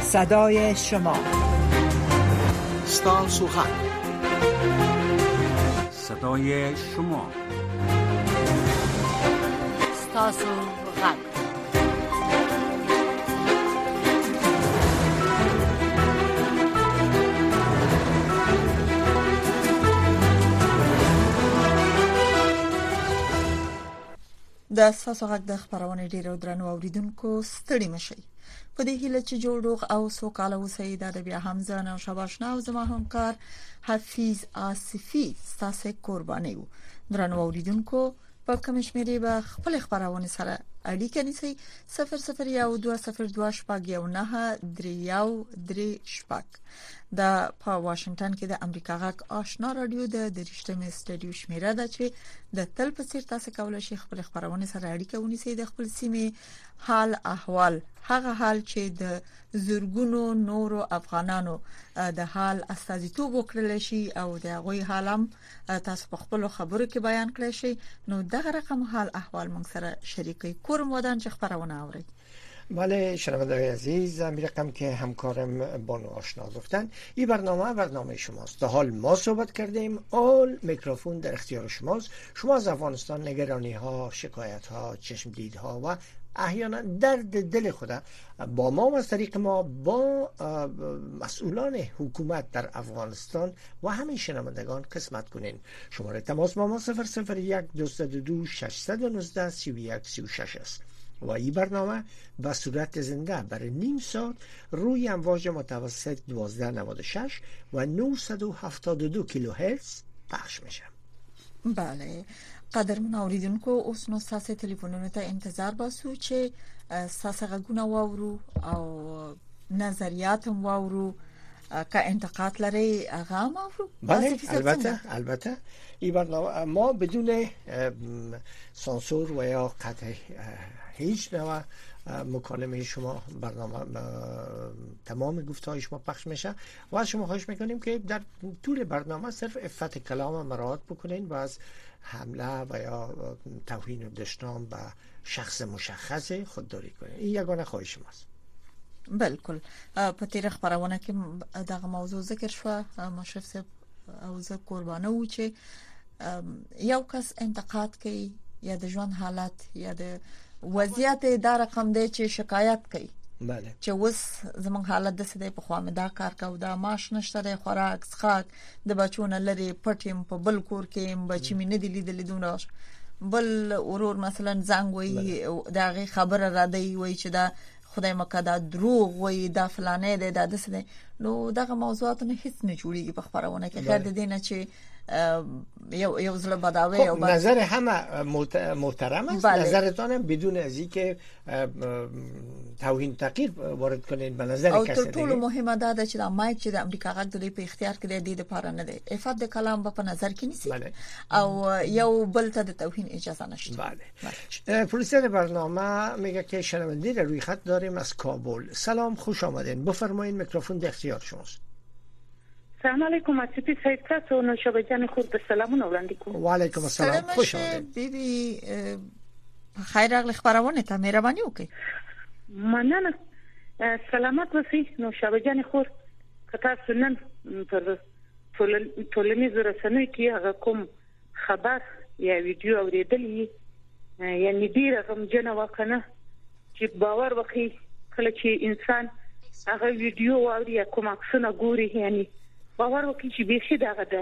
صدای شما. ستاسو غږ. صدای شما. ستاسو غږ. د ستاسو غږ د خبرونه ډیرو درنو اوریدونکو ستړي مشي. په دې هیله چې جوړ روغ او سوکاله اوسئ. د بیا حمزه او شباشنا او زما همکار حفیظ آصفی ستاسو قرباني وو. درنو اوریدونکو په کوم شمیرې به خپل خبرونه سره اړیکه نیسئ. 00220993 د په واشنگټن کې د امریکا غږ آشنا رادیو د درشتمه استډیو شمیره ده چې د تل په څیر تاسو کولای شئ خپل خبرونه سره اړیکه ونیسئ. د خپل سیمې حال احوال، هغه حال چې د زورګونو نورو افغانانو د حال استازیتوب وکړل شي او د هغوی حالم تاسو په خپل خبرو کې بیان کړئ شئ. نو دغه رقم حال احوال موږ سره شریکي کوم ودان چې خبرونه اوري. بله شنوندگان عزیز، همین رقم که همکارم بانو آشنا گفتن، این برنامه شماست. در حال ما صحبت کردیم، اول میکروفون در اختیار شماست. شما از افغانستان نگرانی ها، شکایت ها، چشم دید ها و احیانا درد دل خود با ما و از طریق ما با مسئولان حکومت در افغانستان و همین شنوندگان قسمت کنین. شماره تماس با ما 001-222-619-3136 است. و این برنامه به صورت زنده برای نیم ساعت روی امواج متوسط 1296 و 972 کیلوهرتز پخش میشه. بله قدرمن اوریدونکو، اوس نو تاسو ټلیفونونو ته انتظار باسو چې تاسو غوونه واورو او نظریات واورو که انتقاد لري هغه واورو. بله البته این برنامه ما بدون سانسور و یا قطع هیچ نوع مکالمه شما برنامه تمام گفته‌های شما پخش میشه و از شما خواهش میکنیم که در طول برنامه صرف عفت کلام مراعات بکنین و از حمله و یا توهین و دشنام به شخص مشخص خودداری کنین. این یگانه خواهش ماست. بالکل. په تیر خبرونه کې دغه موضوع ذکر شو. مشرف صاحب او زه قربانه و چې یو کس انتقاد کوي یا د ژوند حالت یا د وضعیت دا رقم دی چې شکایت کوي. بله چې وس زمون حالت د سده په خوا مې دا کار کو دا ماش نشته د خوراک څخه د بچونه لري پټیم په بل کور کې بچی مې نه دی لیدل دونه بل اورور مثلا زنګ وي دا خبره را دی وای چې دا خدای مکه دروغ وای دا فلانه دی دا دسه. نو دغه موضوعات نه هیڅ نه جوړیږي په خبرونه کې غیر د دینه چې یو ځل بداوی او نظر همه محترم است. نظرتان بدون از اینکه توهین تحقیر وارد کنین به نظر کسی دیگه. او ټول مهمه ده چې د مایک چې د امریکا غږ د په اختیار کې دی د لپاره نه دی. افاد د کلام په نظر کې نیسی. او یو بل ته د توهین اجازه نشته. بله. پروډوسر برنامه میگه که شنونده رو روی خط داریم از کابل. سلام، خوش آمدین. بفرمایید میکروفون در اختیار شماست. سلام علیکم اسفی صاحب، تاسو نو شبجان خود به سلامونه وړاندې کوم. و علیکم السلام، خوش آمدید. بیبي خیر راغلی خبرونه ته مهرباني وکړئ. مننه. سلامات اوسئ. نو شبجان خود کتا سنن پر ټولنیزو رسنیو کې هغه کوم خبر یا ویډیو اوریدلې یعنی ډیر غمجن واکنه چې باور وکړي کله چې انسان هغه ویډیو اوري یا کوم عکسونه ګوري یعنی باور وکړي چې به شي دغه د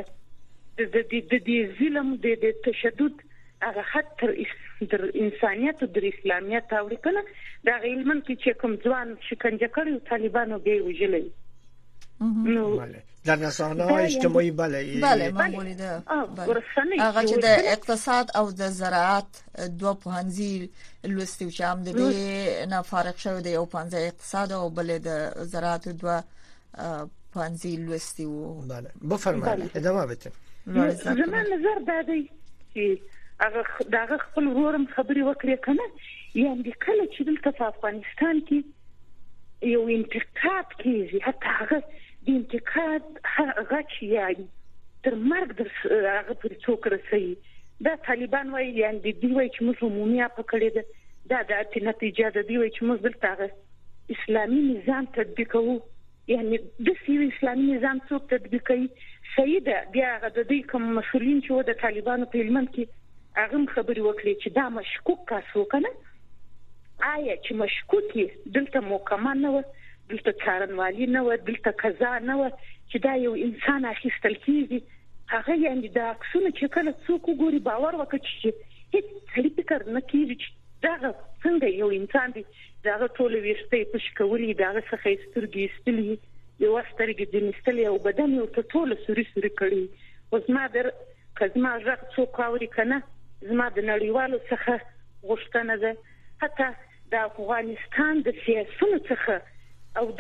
ظلم د تشدد هغه حد تر انسانيت او د اسلامیت تاوري کنه دا علمن کې چې کوم ځوان شکنجه کړي طالبانو به وجلې. نو در رسانه‌های اجتماعی بله من بولیده. هغه چې د اقتصاد او د زراعت دوه پوهنځي لوستي چې هم د دې نه فارغ شوی دی او پوهنځي اقتصاد او بل د زراعت دوه پوهنځي لوستي وو. بله بفرمایئ ادامه بدید. زما نظر دا دی چې هغه خپل ورم خبري وکړي کنه یعنی کله چې دلته په افغانستان کې یو انتقاد کیږي حتی هغه د انتقاد غچ یعنی تر مرګ در هغه پر څوک رسي. دا طالبان وایي یعنی دی وایي چې موږ عمومي په کړی ده دا د نتیجه ده دی وایي چې موږ دلته اسلامي نظام تطبیقوو یعنی د سیاسي اسلامي نظام څوک تطبیقوي سیده بیا د دې کوم مسولین چې د طالبانو په علم کې هغه خبري وکړي چې دا مشکوک کاسو کنه آیا چې مشکوکي دلته محکمه نه و دلته څارنوالي نه و دلته قضا نه و چې دا یو انسان اخیستل کیږي هغه یعنی دا څونه چې کله څوک ګوري باور وکړي چې هیڅ څه فکر نه کیږي چې دا څنګه یو انسان دی دا ټول ویشته په شکولي دا څه سترګې استلې یو سترګې د نستلې او بدن یو ټول سوري کړي اوس ما در کزما ځکه څوک اوري کنه زما د نړیوالو څخه غوښتنه ده حتی د افغانستان د سیاسي څخه او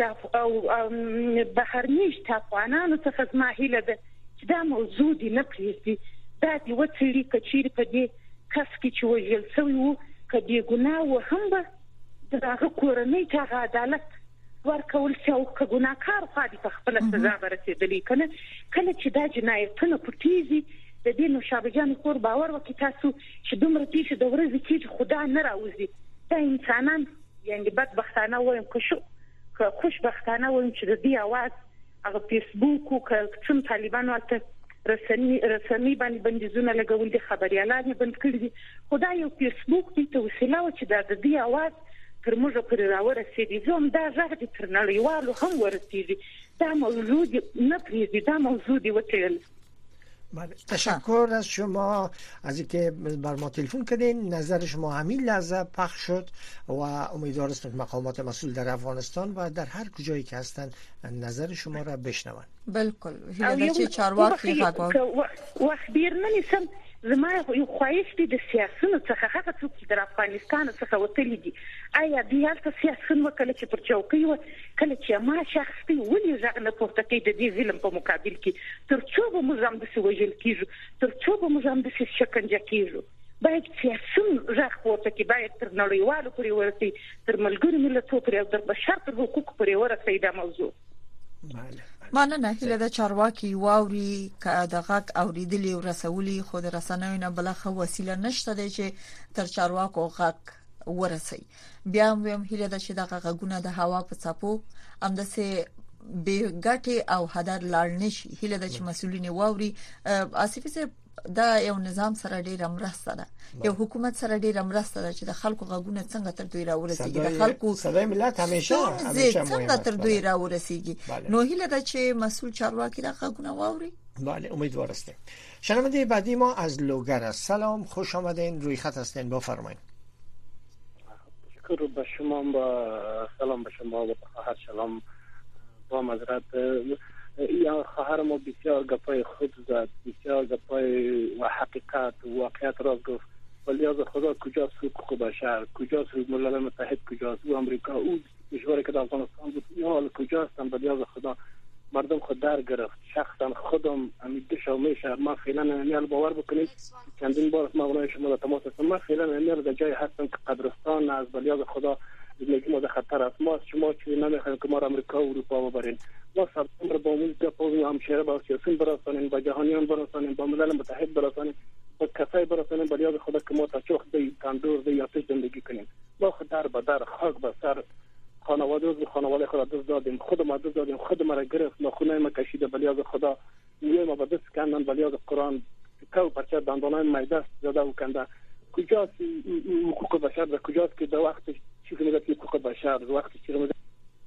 د بهرنیش افغانانو څخه زما هیله ده چې دا موضوع دی نه پریږدي دا دی وڅېړي کچېرې په دې کس کې چې وژل شوی وو که دې ګناه و هم به د هغه کورنۍ ته هغه عدالت ورکول شي او که ګناهکار خو دې په خپله سزا به رسېدلی کنه کله چې دا جنایتونه پټېږي د دې نوشابه جانې کور باور وکړي تاسو چې دومره پیښې د ورځې کېږي خو دا نه راوځي دا انسانان یعنې بدبختانه وایم که خوشبختانه وایم چې د دې اواز هغه فیسبوک او کوم طالبان ورته رسنۍ باندې بندیزونه لګول دي خبريالان بند کړی دي خدای یو فیسبوک دې ته وسیله و چې د دې اواز تر موږ پورې راورسېږي زم دا ژغ دې تر نړیوالو هم ورسېږي دا موضوع نه پریږدي دا موضوع دې وڅېړل. تشکر از شما از اینکه بر ما تلفن کردین. نظر شما همین لحظه پخش شد و امیدوار هستم مقامات مسئول در افغانستان و در هر کجایی که هستند نظر شما را بشنوند. بالکل هیله چې چارواکي غواړي وخت بیر نه نیسم زما یو خواهش دی د سیاسيونو څخه هغه څوک چې د افغانستان څخه وتلي دي آیا د هلته سیاسيون وکړي چې پر چوکۍ و کله چې ما شخصي ولې ځغ نه پورته کوي د دې ظلم په مقابل کې تر څو به موږ هم د وژل کیږو تر څو به موږ هم د شکنجه کیږو باید سیاسيون ځغ پورته کوي باید تر نړیوالو پورې ورسي تر ملګرو ملتونو پورې او د بشر پر حقوقو پورې ورسي دا موضوع. مانه هیله د چارواکي واوري که د غږ اوریدلې او رسولي خو د رسنیو نه بلخه وسیله نشته دی چې تر چارواکو غږ ورسي بیا هم هیله د چې د غږونه د هوا په څاپو همدسه به ګټه او هدر لاړ نشي هیله د چې مسؤلین واوري اساسي دا یو نظام سره ډیر مرسته ده یو حکومت سره ډیر مرسته ده چې د خلکو غږونه څنګه تر دوی راورسیږي د خلکو صدای ملت همیشه څنګه تر دوی راورسیږي نو هیله ده چې مسئول چارواکي دا غږونه واوري. بله امیدوار هستیم. شنونده بعدی ما از لوگر است. سلام خوش آمدین روی خط هستین بفرمایید. شکر به شما با سلام به شما و خواهر سلام با معذرت یا خواهر ما بسیار گپای خود زد بسیار گپای و حقیقت و واقعیت را گفت ولی از خدا کجاست حقوق بشر کجاست ملل متحد کجاست او امریکا او کشوری که در افغانستان بود یا حال کجاستن ولی از خدا مردم خود در گرفت شخصا خودم امیدش و میشه ما فعلا امیال باور بکنید چندین بار ما اونای شما در تماس هستم ما فعلا امیال در جای هستم که قبرستان از ولی از خدا زندگی ما در خطر است ما شما چی نمیخوایم که ما را امریکا و اروپا ببرین ما سپتامبر با امید گپوزیم همشهره با سیاسیون برسانیم با جهانیان برسانیم با ملل متحد برسانیم با کسای برسانیم ولی از خدا که ما تا چوخ دی تندور دی آتش زندگی کنیم ما خود در به در خاک به سر خانواده خود دست دادیم خود ما دست دادیم خود ما را گرفت ما خونه ما کشیده ولی از خدا نیای ما به دست کندن ولی از قرآن کو پرچه دندانای ما دست زده و کنده کجاست حقوق بشر در کجاست که در وقت چیزی میگه که حقوق بشر در وقت چیزی میگه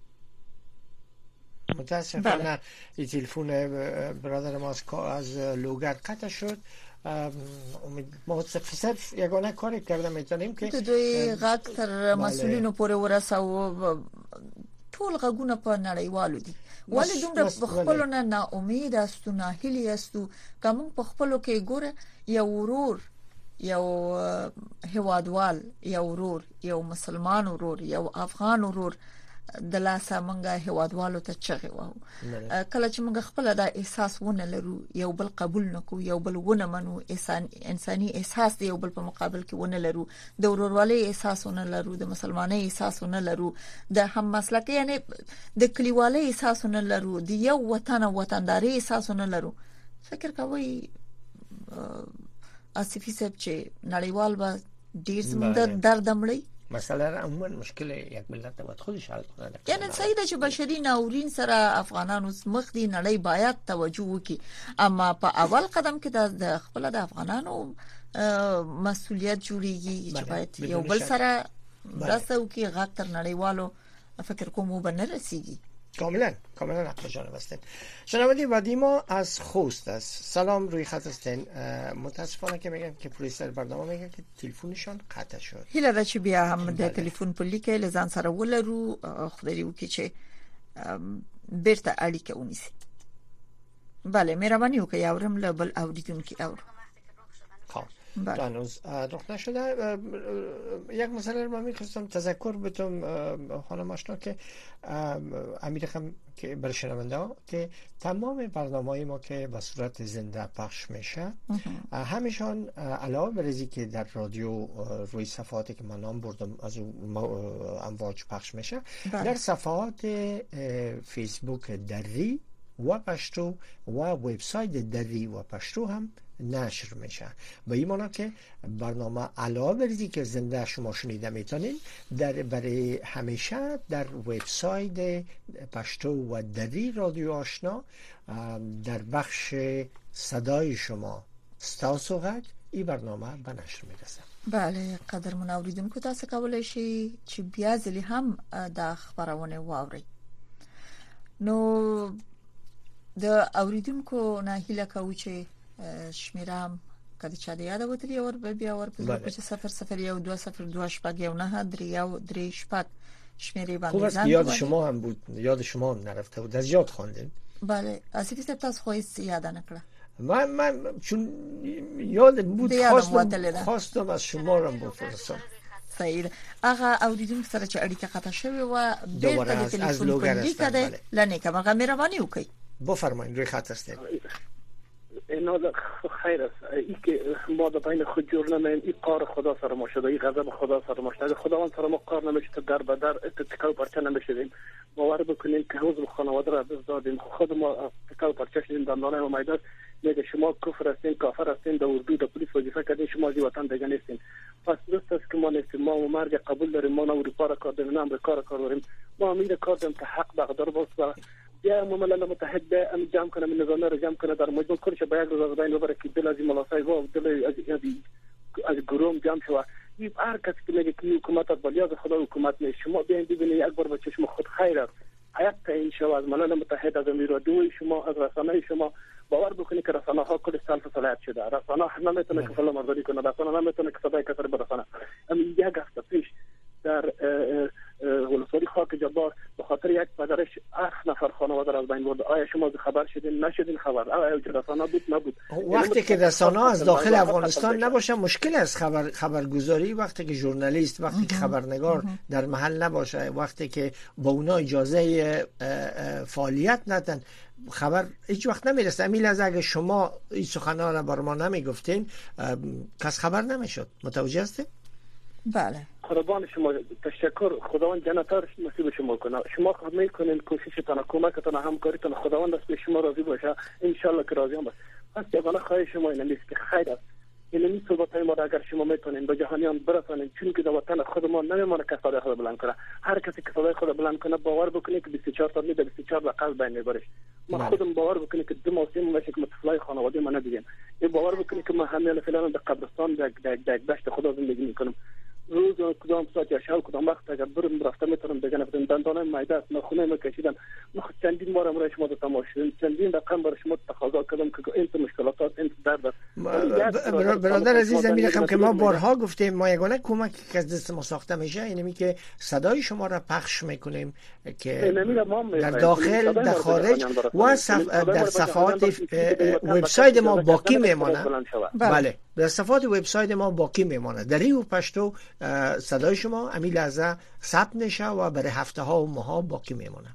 متاسفانه این تلفن برادر ما از لوگر قطع شد. ما صرف یگانه کاری کرده میتونیم که دوی غږ تر مسئولینو پورې ورسو ټول غږونه په نړیوالو دي ولې دومره خپلو نه ناامید استو نه هیلي استو کوم په خپلو کې ګوره یو ورور یو هوادوال یو ورور یو مسلمان ورور یو افغان ورور د لاسه مونږه هوادوالو ته چغې وو کله چې مونږ خپل دا احساس ونه لرو یو بل قبول نکو یو بل ونه منو انساني احساس دی یو بل په مقابل کې ونه لرو د ورورولۍ احساس ونه لرو د مسلمانۍ احساس ونه لرو د هم مسلک یعنی د کلیوالۍ احساس ونه لرو د یو وطن وطنداري احساس ونه لرو فکر کوي اسفي سب چې نړیوال به ډیر زموږ درد مړی مسئله را عموما مشکل یک ملت باید خودش حل کنه. یعنی سیده چې بشري ناورین سره افغانانو مخ دي نړۍ باید توجه وکړي، اما په اول قدم کې د خپل د افغانانو مسؤلیت جوړیږي چې باید یو بل سره مرسته وکړي، غږ تر نړیوالو فکر کوم وبنه رسیږي. کاملا حق جانب هستین. شنونده بعدی ما از خوست است. سلام، روی خط هستین. متاسفانه که میگن که پلیس برنامه میگن که تلفنشان قطع شد. هیله را چې بیا هم د تلیفون په لیکه لزان سره ولرو، خدای وکړي چې بیرته اړیکه ونیسي. بله، مهرباني وکړئ اورم له بل اوریدونکو اورو. هنوز رخ نشده. یک مسئله رو من میخواستم تذکر بدم خانم آشنا که امیرخم که برای شنونده ها که تمام برنامه ما که به صورت زنده پخش میشه همیشان علاوه بر اینکه که در رادیو روی صفحاتی که من نام بردم از امواج پخش میشه، در صفحات فیسبوک دری و پشتو و وبسایت دری و پشتو هم نشر میشه. به این معنی که برنامه علاوه بر اینکه که زنده شما شنیده میتونین، برای همیشه در وبسایت پشتو و دری رادیو آشنا در بخش صدای شما ستاسو غږ این برنامه به نشر میرسه. بله، قدرمن اوریدونکو تاسو کولای شئ چې بیا ځلې هم د خبرونه واورئ. نو د اوریدونکو نه هیله کوو چې شمیرام کله چې د یاد وتلی اور بیا ور په 001 شپږ یو 9 3 شپږ شمیرې باندې خوب است یاد شما هم بود، یاد شما هم نرفته بود، از یاد خواندین؟ بله، اصلی که تاسو خو هیڅ یاد نه کړه. من چون یاد بود خواستم از شما رو بپرسم. صحیح. هغه اوریدونکو سره چې اړیکه قطع شوی و بیرته د تلیفون په لیکه ده لنه کوم مهرباني وکړئ. بفرمایید، روی خط هستید. اینا خیر است. ای که ما در بین خود جور نمیم، این کار خدا سر ما شده، این غضب خدا سر ما شده. خداوند سر ما کار نمیشه، در به در تکاو پرچه نمیشدیم. باور بکنیم که حوض خانواده را دست دادیم، خود ما تکاو پرچه شدیم. در نانه ما میداد میگه شما کفر هستین، کافر هستین، در اردو در پلیس وظیفه کردین، شما زی وطن دیگه نیستین. پس درست است که ما نیستیم، ما مرگ قبول داریم، ما نه اروپا را کار داریم نه امریکا را کار داریم، ما امید کار داریم که حق بقدر باشه. بیا ملل متحد به ام جمع کنه، من نظام را جمع کنه، در مجموع کلش به یک روز بین ببره که دل از این ملاسای و دل از گروم جمع شود. این هر کسی که میگه که حکومت از بلیاز خدا حکومت نیست، شما بیاین ببینید یک بار به چشم خود خیر است. حیات تعیین شود از ملل متحد، از امیرادوی شما، از رسانه شما. باور بکنید که رسانه ها کل سلف صلاحیت شده. رسانه نمیتونه که فلان مرداری کنه، رسانه نمیتونه که صدای کسر برسانه. اما یک هفته پیش در ولسوالی خاک جبار به خاطر یک پدرش 8 نفر خانواده را از بین برد. آیا شما خبر شدین؟ نشدین خبر؟ آیا رسانه بود؟ نبود. وقتی که رسانه از داخل افغانستان نباشه مشکل است خبرگزاری. وقتی که ژورنالیست، وقتی که خبرنگار در محل نباشه، وقتی که با اونا اجازه فعالیت ندن، خبر هیچ وقت نمیرسه. امیل از اگه شما این سخنان را بر ما نمیگفتین کس خبر نمیشد. متوجه هستید؟ بله. قربان شما، تشکر. خداوند جنت را نصیب شما کنه. شما خود میکنین کوششتان، کمکتان، همکاریتان، خداوند دست به شما راضی باشه. ان شاء الله که راضی هم باشه. پس یگانه خواهش شما این است که خیر است. این صحبتای ما را اگر شما میتونین به جهانیان برسانین، چون که در وطن خود ما نمیمونه که صدای خود بلند کنه. هر کسی که صدای خود بلند کنه باور بکنید که 24 تا 24 لقب بین میبرش. ما خودم باور بکنید که 2 ماه 3 ماه که متفلای خانواده ما ندیدیم. این باور بکنید که ما همه فعلا در قبرستان در دشت خدا زندگی میکنم. روز کدام ساعت یا شب کدام وقت اگر برم رفته میتونم دیگه نفتم دندانه معده است، نخونه میکشیدم. ما چندین بار برای شما تماس شدیم، چندین رقم برای شما تقاضا کردم که این مشکلات این درد است. برادر عزیز، میگم که ما بارها گفتیم ما یگانه کمکی که از دست ما ساخته میشه اینه که صدای شما را پخش میکنیم که در داخل، در خارج و در صفحات وبسایت ما باقی میمونه. بله، در صفحات وبسایت ما باقی میمونه. دری و پشتو صدای شما امی لحظه ثبت میشه و برای هفته ها و ماه ها باقی میمونه.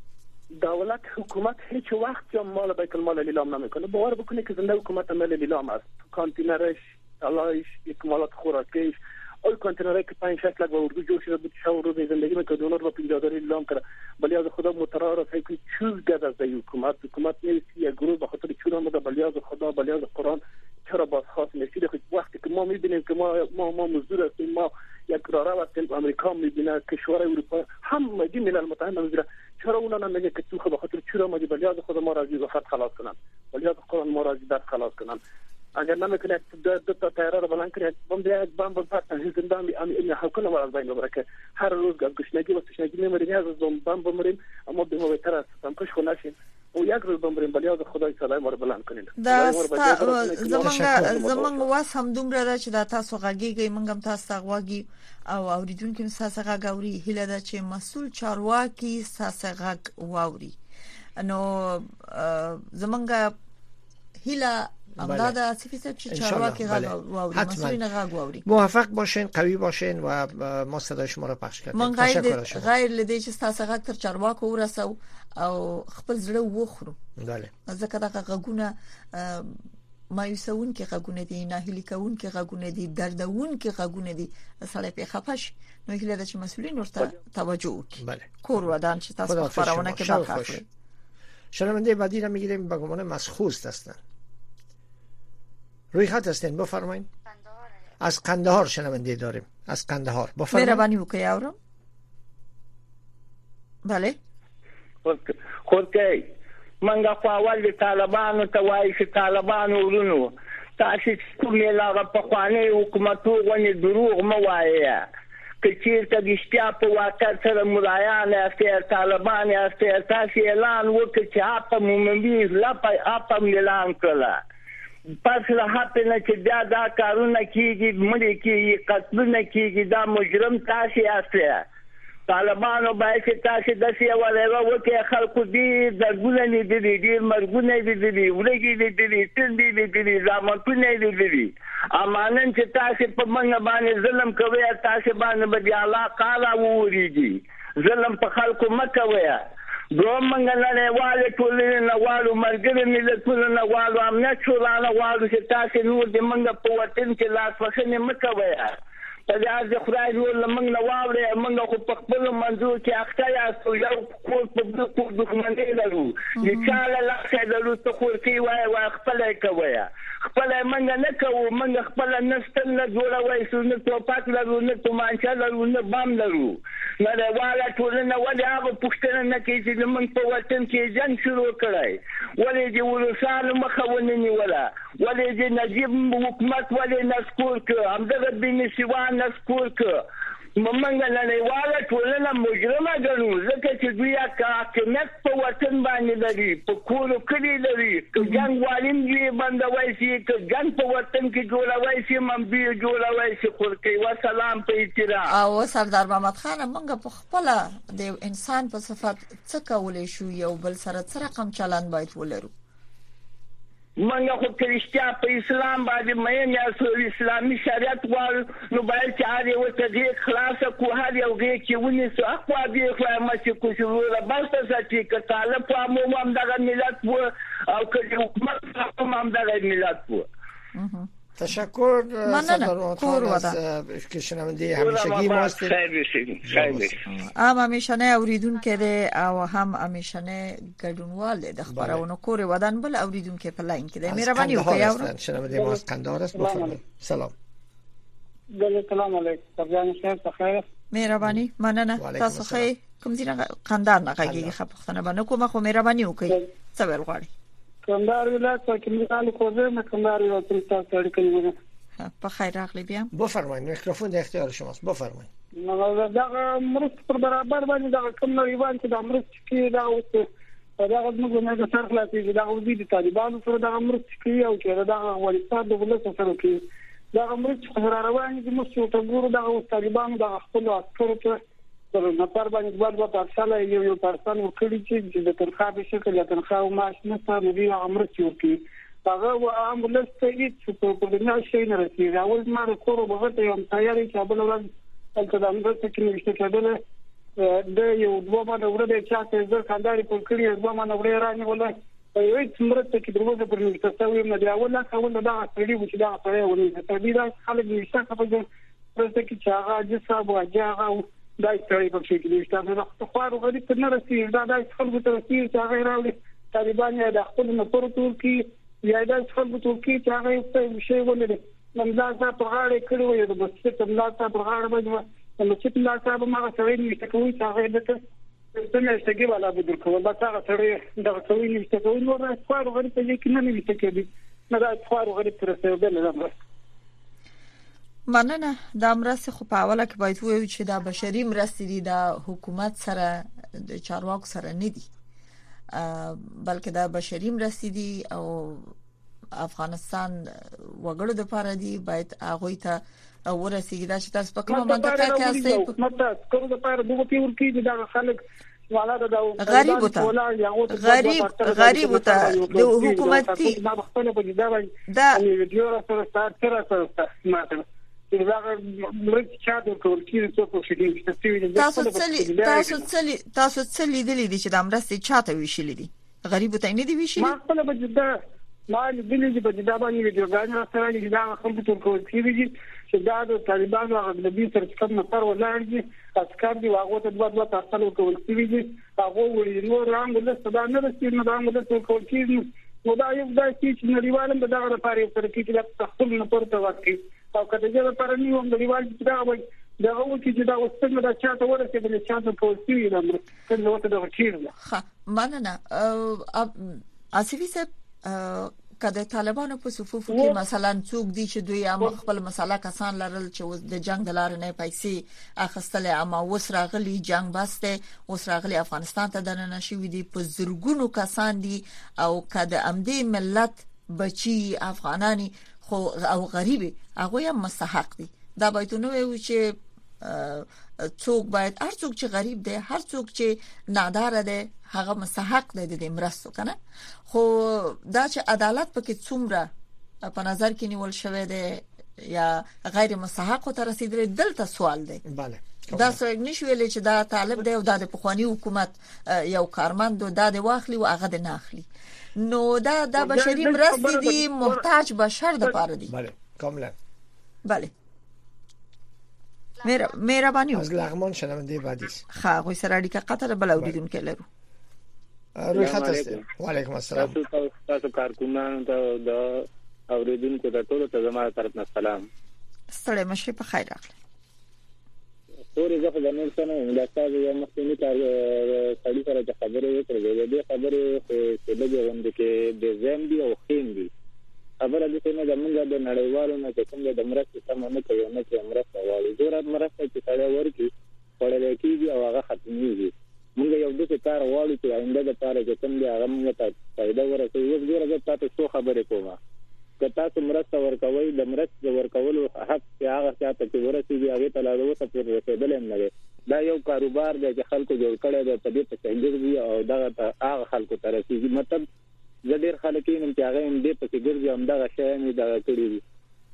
دولت حکومت هیچ وقت یا مال بیت المال لیلام نمیکنه. باور بکنید که زنده حکومت مال لیلام است. کانتینرش، طلایش، اکمالات خوراکیش، اول کانتینرایی که 5 6 لک با اردو جور شده بود، شو رو زندگی میکنه، دونر رو پیداداری لیلام کرده. ولی از خدا مترا را فکر چوز گذر از حکومت نیست. یک گروه به خاطر چون آمده ولی از خدا، ولی از قرآن چرا باز خاص نشید. وقتی که ما میبینیم که ما مزدور هستیم، ما یک قرار وقتی آمریکا میبینه کشورهای اروپا همگی ملل متحد میگیره چرا اونا نمیگه که تو به خاطر چرا ما بلیاد خود ما را از وفات خلاص کنن بلیاد خود ما را از درد خلاص کنن اگر نمیکنه دو تا تیاره رو بلند کنه بم پرتن زندان این حکومت ما از بین ببره که هر روز از گشنگی و تشنگی میمریم از بم بمریم اما به ما بهتر است هم کش خود نشیم و یک روز بمریم بلیاد خدای صدای ما رو بلند کنین زمونږ واس هم دومره ده چې دا تاسو غږیږئ موږ هم تاسو غواګي او اوریدونکو تاسو غږوري هله ده چې مسؤل چارواکي تاسو غږ واوري نو زمونږ هله امداد عاطفی صاحب چې چارواکي غږ واوري مسئولین غږ واوري موفق باشین قوی باشین و ما صدای شما رو پخش کردیم تشکر شما غیر لدی چې تاسو غږ تر چارواکو ورسو او خپل زړه وخورو بله ځکه دا غږونه مایوسون کې غږونه دي ناهیلي کون کې غږونه دي دردون کې غږونه دي سړی په خفش نو هیله ده چې مسئولین ورته توجه وکړي بله کور ودان چې تاسو خبرونه کې برخه اخلي شنونده بعدی را میگیریم به گمان مسخوست هستن روی خط هستین بفرمایید از قندهار شنونده داریم از قندهار بفرمایید مهربانی وکړئ اورم بله خورکې منګه په اول د طالبانو ته وایي چې طالبانو ورونو تاسو کومې لاره په خواني حکومتو غونې دروغ مو وایي که چیرته د اشتیا په واقع سره ملایان استه طالبان استه تاسو اعلان وکړي چې اپ مومنبي لپاره اپ اعلان کړل پس له هغه نه چې دا کارونه کیږي مړي کیږي قتلونه کیږي دا مجرم تاسو استه طالبانو باید چې تاسو د سیاوله وکړي خلکو دي د ګولنې دي مرګونه دي ولګي دي تندې دي زمونږ دي امانن چې تاسو په منګ باندې ظلم کوي تاسو باندې به الله قالا ووريږي ظلم په خلکو مکوي دوم منګلنه والے ټولنه نوالو مرګره ملتونو نوالو امنیت شورانه والو چې تاسو نور د منګ په وطن کې لاس وښنه مکوي په دې ځای خدای نور لمنګ نوالو منګ خو په خپل منځو کې اخته یاستو یو کول په دښمنۍ لرو چې چاله لاخه درو ته خو کې وای خپل کوي خپل منګ نه کوو منګ خپل نستل نه جوړوي سونه توپاک لرو نه تومانچا لرو نه بام لرو نه والا ټولنه ولې هغه پښتنه نه کوي چې موږ په وطن کې جنگ شروع کړای ولې چې ولسانو مخاوني نیولا ولې چې نجیب حکومت ولې نسکور ک همدغه بن سیوان نسکور ک موږ نه والا ټولنه مجرمه ګڼو ځکه چې دوی حاکمیت په وطن باندې لري په کورو کې لري که جنگ والیم دی بندوي شي که جنگ په وطن کې جوړوي شي منبي جوړوي شي خورکي و سلام په احترام او سردار محمد خان موږ په خپل د انسان په صفات څه کولای شو یو بل سره څه رقم چلند باید ولرو منګه خو کرشتیا په اسلام باندې مې یا اسلامي شریعت وال نو باید چې هغه وته دې خلاص کو هر یو کې ونی سو اخوا دې خو ما چې کو شو را باسه چې ک طالب په عموم هم دغه ملت وو او ک حکومت هم دغه ملت وو تشکر سردار محمد از که شنونده همیشگی ما هستید هم همیشنه اوریدون که او هم همیشنه گردونوال ده خبرونو کور ودان بل اوریدون که پلاین که ده مهربانی وکړئ شنونده ما از قندهار است بفرمایید سلام سلام علیکم سرجان صاحب بخیر مهربانی مننه تاسو خی کوم ځای قندهار نه غږیږي خپختنه باندې کومه خو مهربانی وکړئ صبر غواړي کندهار ولایت کې مقاله کوزه کندهار ولایت ته اړیکه په خیر راغلی بیا بفرمایید میکروفون در اختیار شماست بفرمایید نو دا مرست پر برابر باندې دا کوم نړیوال چې دا مرست کې دا اوس دا موږ نه څنګه خلاصي دا وزید طالبانو سره دا مرست کې او چې دا افغانستان د ولس سره کې دا مرست سره روان دي موږ ته ګورو دا طالبانو دا خپل عسکرو ته تر نفر باندې دوه پرساله یو پرسان وکړي چې د تنخواه په شکل یا تنخواه او معاش نه ستاسو دی عمر چورتي هغه و امبولانس ته چې په دې شي نه رسیدي اول ما کورو بغته یو تیاری چې بل ورځ تلته د امر څخه نشته کېدل د یو دوه باندې ورته چې زه خانداري په کړی دوه باندې ورې رانه ولا یو څومره چې دروازه پر نشته تاسو یې نه دی اول دا سړي و چې دا پرې ونی ته دې دا خلک نشته خپل پرته کې چې هغه د صاحب واجهه دا ستړي په شي کې تاسو د خبرو غوډي په نه رسیدي دا خلکو ته رسیدي چې هغه راوړي طالبان یا د خپل نه پروتو کې یا د خپل په کې چې هغه په شی ولري مملا صاحب په غاړه کړو یو د بسیط مملا صاحب په غاړه باندې د بسیط مملا صاحب ما سره نشته کوي چې هغه دته څنګه استګي والا به درکو دا هغه سره د کوي نشته کوي نو راځوار غریب ته کې نه نشته کوي نه راځوار غریب تر څه بل نه مننه د مرسته خو په اوله کې باید وایو چې دا بشري مرستې دي د حکومت سره د چارواکو سره نه دي بلکې دا بشري مرستې دي او افغانستان وګړو د پاره دي باید هغه ته ورسیږي دا چې تاسو په کومه منطقه کې اسئ حکومت کوم د پاره دغه پیور کې د خلک غریب وته د حکومتي دا خپل په دا باندې ویډیو سره ماته دا مرګ چا د کورکې څو په شدید تاسو څه لیدلې دي چې د امرستې چاته ویشلې دي غریب ته نه دی ویشلې ما خپل بجدا ما لیدلې چې بجدا باندې ویډیوګان سره دي دا خپل په کورکې دي چې دا د طالبانو هغه د دې تر څنګ نفر ولاړ دي اسکار دي واغه ته دوه تاسو کول کیږي هغه وړي نو رنګ له صدا نه رسېږي نو رنګ له کول کیږي نو دا یو دا چې نړیوالم دغه لپاره پر کې د تخصص نه پورته ورکړي او کله چې لپاره نیو هم نړیوال چې دا وایي دا هو چې دا وسته دا چاته ورسېږي چې چاته کول کیږي نو څنګه وته دا کیږي ها مننه اسفي سه کله طالبانو په صفوفو کې مثلا څوک دي چې دوی هم خپل مسله کسان لرل چې د جنگ د لارې نه پیسې اخستل اما وسراغلي جنگ بسته وسراغلي افغانستان ته دننه شوې دي په زرګونو کسان دي او کده امدې ملت بچي افغانانی خو او غریبي هغه هم مستحق دي دا باید نو وي چې څوک باید هر څوک چې غریب دی هر څوک چې نادار دی هغه مستحق دی د مرستو کنه خو دا چې عدالت پکې څومره په نظر کې نیول شوی دی یا غیر مستحق ته رسیدل دلته سوال دی bale دا څنګه نشویل چې دا طالب دی او د پخوانی حکومت یو کارمند د واخلي او هغه د ناخلي نو دا بشري مرستې دي محتاج بشر د پاره دي bale کاملا bale مهرباني از لغمان شنونده بعدی است خا سره اړیکه قطر بل اوریدونکو لرو روی خط است و علیکم السلام تاسو کارکونان ته د اوریدونکو د ټولو ته زما طرف نه سلام ستړي مشه په خیر راغلی پورې ځکه د نور څه نه دا تاسو یو مخکې کار سړي سره خبرې وکړې د خبرې په دغه وند کې د زمبي او خیندي خبره دې نه د موږ د نړیوالو نه کوم د مرستې سم نه کوي نه چې مرسته والی زوره مرسته چې سړی ورکی وړل کېږي او هغه ختمېږي موږ یو د کار والی چې آینده د پاره چې کوم دی هغه موږ ته فائدہ ورسوي یو زوره د تاسو څو خبرې کومه که تاسو مرسته ورکوي د مرسته ورکولو حق چې هغه څه ته ورسېږي هغه ته لاله ته پر رسیدل نه دی دا یو کاروبار دی چې خلکو جوړ کړی دی په دې په څنګه او دغه هغه خلکو ته رسیږي مطلب زدير خلک یې چې هغه هم دې په کې ګرځي هم دغه شی نه دا کړی دي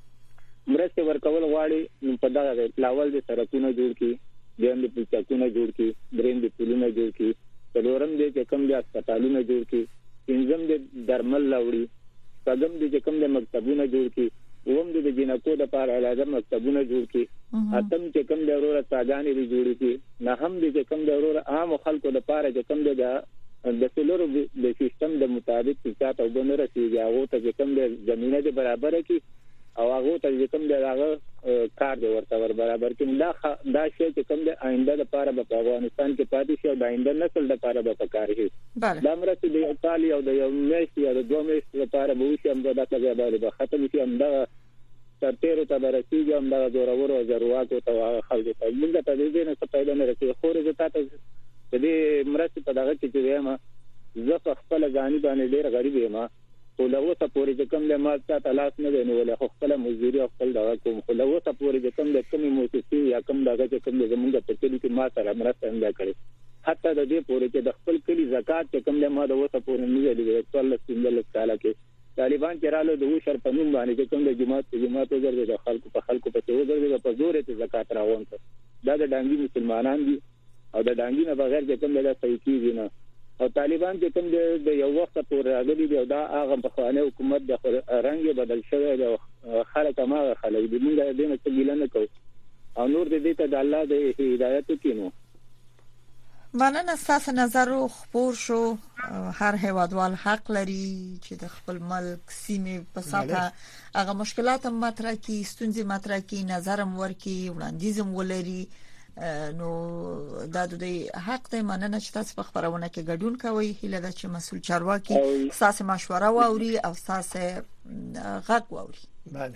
مرسته ورکول غواړي نو په دغه لاول د سرکونو جوړ کی دیم د پلچکونو جوړ کی دریم د پلونو جوړ کی څلورم د کم د هسپتالونو جوړ کی پنځم د درمل لاوړي څلورم د کم د مکتبونو جوړ کی اوم د جنکو د پاره علاوه مکتبونه جوړ کی اتم چې کم د اورور تاګانی دی جوړ کی نه هم د کم د اورور عام خلکو د پاره چې کم د سولر د سیستم د مطابق چې تاسو وګورئ چې هغه ته کوم د زمينه د برابر کی او هغه ته کوم د هغه کار د ورته برابر کی دا شی چې کوم د آینده لپاره په افغانستان کې پاتې شي او د آینده نسل لپاره به پکار شي دا مرسته د ایتالیا او د یو میاشت یا د دوه میاشتې لپاره به وشي هم دا څنګه به ختم شي هم دا ترتیرو ته برسېږي هم دا زورور او زرواکو ته خلکو ته موږ ته دې نه څه پیدا نه رسېږي خو رضایت د دې مرسته په دغه کې چې ما زه په خپل ځاني باندې ډېر غریب یم خو له اوسه پورې چې کوم له ما ته لاس نه دی نو له خپل مزدوري او خپل دغه کوم خو له اوسه پورې چې کوم د کمی موسسې یا کوم دغه چې کوم زمونږ په کلی کې ما سره مرسته نه کړې حتی د دې پورې چې د خپل کلی زکات چې کوم له ما د اوسه پورې نه دی د 13 کال کې طالبان چې رالو د وشر په نوم باندې چې کوم د جماعت وګرځي د خلکو په وګرځي په زور ته زکات راوون دا د ډانګي مسلمانان دي او د ډانګي نه بغیر د کوم له صحیح کیږي نه او طالبان چې کوم د یو وخت پورې راغلي دي او دا هغه په خوانه حکومت د رنګ بدل شوی دی خلک ما خلک دې موږ دې نه څه ګیله نه کوو او نور دې ته د الله د هدایت کینو مننه ستاسو نظر خبر شو هر هیوادوال حق لري چې د خپل ملک سیمه په ساته هغه مشکلات مطرح کی ستونزې مطرح کی نظرم ورکی وړاندیزم ولري نو دا د حق دی. مننه چې تاسو په خبرونه کې ګډون کوئ. هیله ده چې مسؤل چارواکي تاسو مشوره واوري او تاسو غږ واوري. بله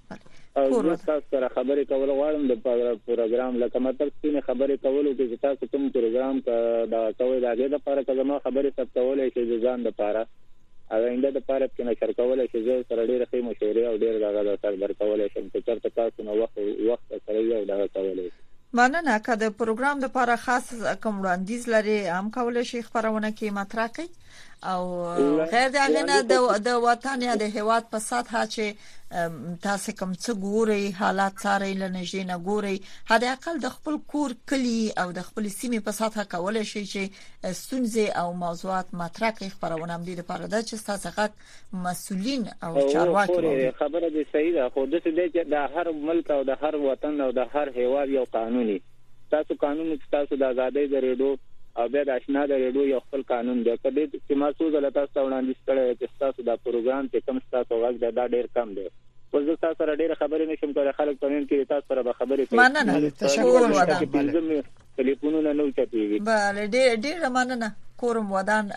او تاسو سره خبرې کول غواړم د پروګرام لکه مطلب چې خبرې کولو کې تاسو کوم پروګرام دا کوي دا د لپاره که ما خبرې ثبتولې چې د ځان لپاره او انده د لپاره کې نشر کولای چې زه سره ډېر ښه مشورې او ډېر دغه سره درکولای شم چې تر تاسو نو وخت سره یو دغه کولای. مننه که د پروګرام لپاره خاص کوم وړاندیز لري هم کولای شي خبرونه کې مطرح کړئ او غیر دغه نه د وطن یا د هیواد په سطح چې تاسو کوم څه ګوري حالات سره لنجې نه ګوري هدا اقل د خپل کور کلی او د خپل سیمې په سطح کولای شي چې ستونزې او موضوعات مطرح کړي. خبرونه هم دي لپاره د چې تاسو غږ مسؤلین او چارواکي خبره دي صحیح ده خو د دې چې د هر ملک او د هر وطن او د هر هیواد یو قانوني تاسو قانون چې تاسو د ازادۍ د ریډو او بیا د آشنا د ریډو یو خپل قانون دی. کله چې مسعود الله تاسو وړاندې کړی چې تاسو دا پروګرام چې کوم تاسو غږ دا ډېر کم دی. خو زه تاسو سره ډېر خبرې نشم کولای. خلک په نن کې تاسو سره به خبرې کوي. مننه تشکر ودان ټلیفونونه نو چتیږي. بله ډېر مننه کورم ودان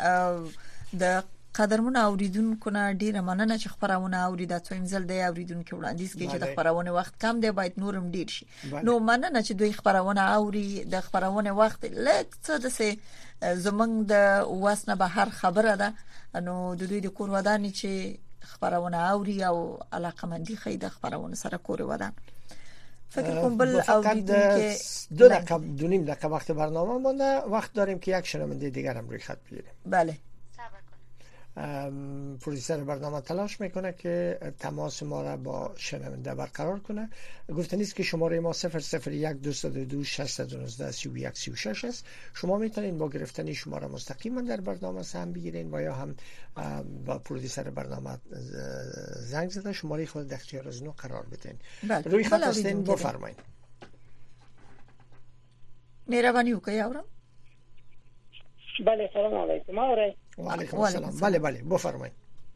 د قدرمن اوریدونکو نه ډیره مننه چې خبرونه اوریدا څویم زل دی اوریدونکو وړاندیز کوي چې د خبرونه وخت کم دی باید نورم ډیر شي. نو مننه چې دوی خبرونه اوري د خبرونه وخت لږ څه د سه زمنګ د واسنه به هر خبره ده نو د دوی د کور ودان چې خبرونه اوري او علاقمندي خې د خبرونه سره کور ودان. فکر کوم بل اوریدونکو 2 دقیقه وقت برنامه مونده. وقت داریم که یک شنونده دیگر هم روی خط بگیریم. بله پروژه برنامه تلاش میکنه که تماس ما را با شنونده برقرار کنه. گفتنی است که شماره ما 001-222-619-3136 است. شما میتونید با گرفتن شماره مستقیما در برنامه سهم بگیرین و یا هم با پرودوسر برنامه زنگ زده شماره خود در اختیار از نو قرار بدین. روی خط هستین بفرمایید. مهربانی وکړئ اورم. بله سلام علیکم. اوره و علیکم السلام. بله بفرمایید.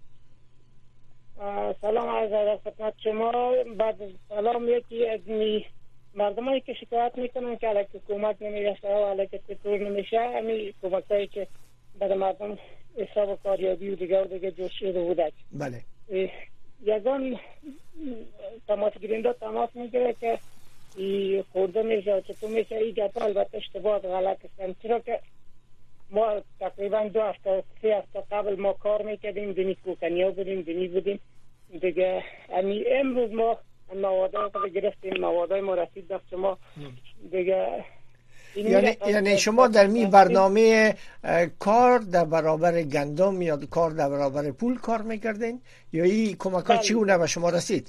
سلام عرض خدمت شما. بعد سلام یکی از مردمایی که شکایت میکنن که علیه حکومت نمیرسه و علیه تطور نمیشه همین حکومتایی که برای مردم حساب و کاریابی و دیگه جوش شده بوده. بله یگان تماس گیرنده تماس میگیره که خورده میشه چطور میشه این گپا البته اشتباه غلط است. چرا که ما تقریبا 2 هفته 3 هفته قبل ما کار میکردیم دنی کوکنیا بودیم دیگه امروز ما موادای رو گرفتیم موادای ما رسید دست ما دیگه یعنی شما در می برنامه کار در برابر گندم یا کار در برابر پول کار میکردین یا این کمکات چگونه به شما رسید؟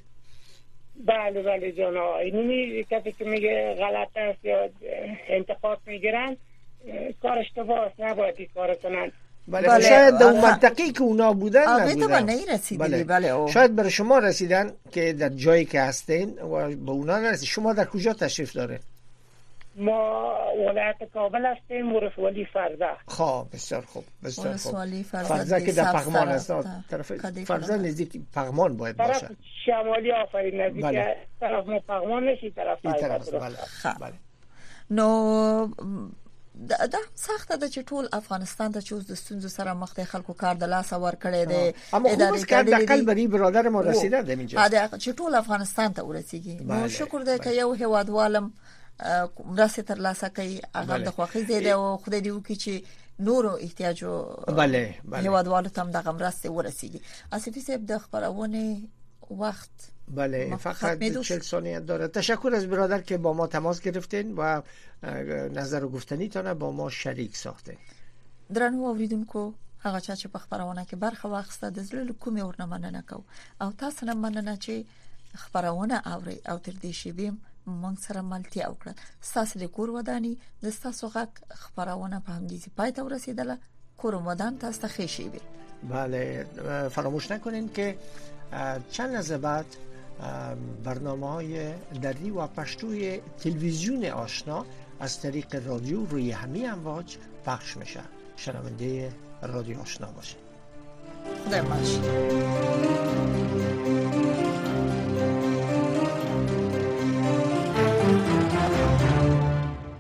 بله جانا اینی کسی که میگه غلط است یا انتقاد میگیرن کار اشتباه است نباید این کار کنن. بله شاید در منطقی که اونا بودن نبودن. بله شاید برای شما رسیدن که در جایی که هستین و به اونا نرسید. شما در کجا تشریف داره؟ ما ولایت کابل هستیم ولسوالی فرزه. خب بسیار خوب ولسوالی فرزه که در پغمان است. طرف فرزه نزدیک پغمان باید باشه. طرف شمالی آفرین نزدیک طرف ما پغمان نشی طرف بله. نو دا سخته ده چې ټول افغانستان ته چې اوس د ستونزو سره مخ دي خلکو کار د لاس ور کړی دی ادارې کار د عقل بری برادر مو رسیده د اینجا دا چې ټول افغانستان ته ورسیږي. نو شکر ده که یو هیوادوالم مرسته تر لاسه کوي هغه د خوخي زیاده او خدای دې وکړي چې نورو احتیاجو بله هیوادوالو تم دغه مرسته ورسیږي. اسفی صاحب د خبرونه وقت بله فقط 40 ثانیه داره. تشکر از برادر که با ما تماس گرفتین و نظر و گفتنیتونه با ما شریک ساختین. درنو اوریدونکو هغه چې په خبرونه کې برخه واخسته د زړه کومې ورنه مننه کو او تاسو نه مننه چې خبرونه اوري او تر دې شی بیم مونږ سره ملتیا وکړه. تاسو د کور ودانی د تاسو غږ خبرونه په همدې پای ته ورسیدله. کور ودان تاسو ته ښه شي. بله فراموش نکنین که چند لحظه بعد برنامه‌های دری و پشتوی تلویزیون آشنا از طریق رادیو روی همه امواج پخش میشه. شنونده رادیو آشنا باشید. خدا باشید.